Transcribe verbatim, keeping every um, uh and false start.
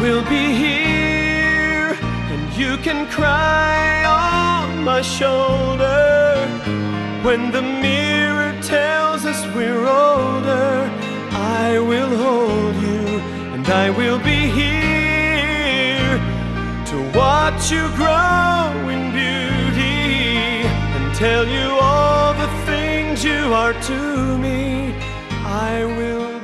will be here, and you can cry on my shoulder. When the mirror tells us we're older, I will hold you, and I will be here to watch you grow in beauty and tell you all the things you are to me. I will